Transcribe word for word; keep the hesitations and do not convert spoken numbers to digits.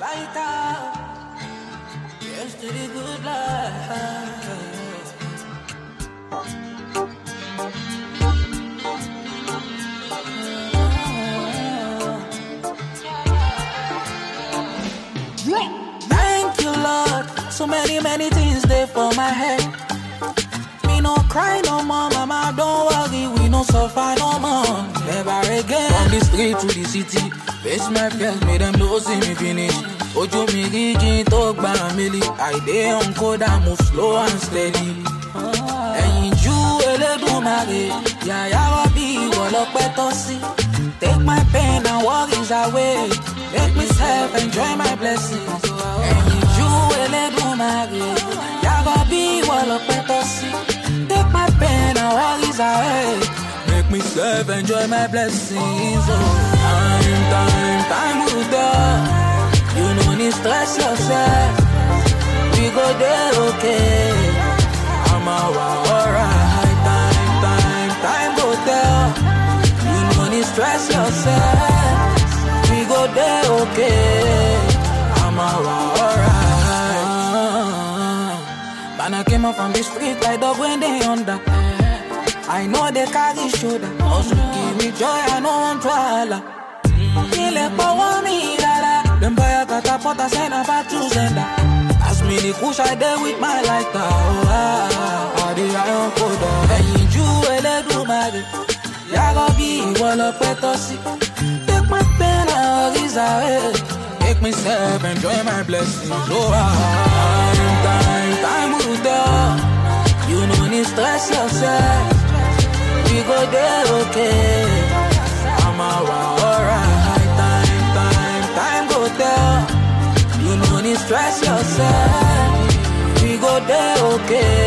lighter. Here's to the good life. Thank you, Lord. So many, many things there for my head. Me no cry no more, mama, don't worry, we no suffer no more. Never again. From the street to the city, face my fears, make them know see me finish. Ojo mi rigi talk by a milli. I dey on code, I move slow and steady. And you Eledumare, yeah, yeah, be what up better see. Take my pain and worries away. Make myself enjoy my blessings. And you Eledumare, yeah, be what up better see. Take my pain and worries away. Make myself enjoy my blessings. Oh, time, time, time will tell. You no need stress yourself. We go there, okay. I'm alright. Time, time, time go tell. You no need stress yourself. We go there, okay. I'm alright. Man, I came up from the street like dog when they under. I know they carry shoulder. Also give me joy, I know I'm twala. Kill it for one me, dada. Them boy I got a pot, I send a back to sender. As me the push I there with my lighter. Oh, ah, ah, the iron coda. And you Eledumare, ya go be one up better see. Take my pain and worries away. Make myself enjoy my blessings. Oh, ah, time, time, time will tell. You no need stress yourself. We go there, okay. I'm alright. Time, time, time go tell. You no need stress yourself. We go there, okay.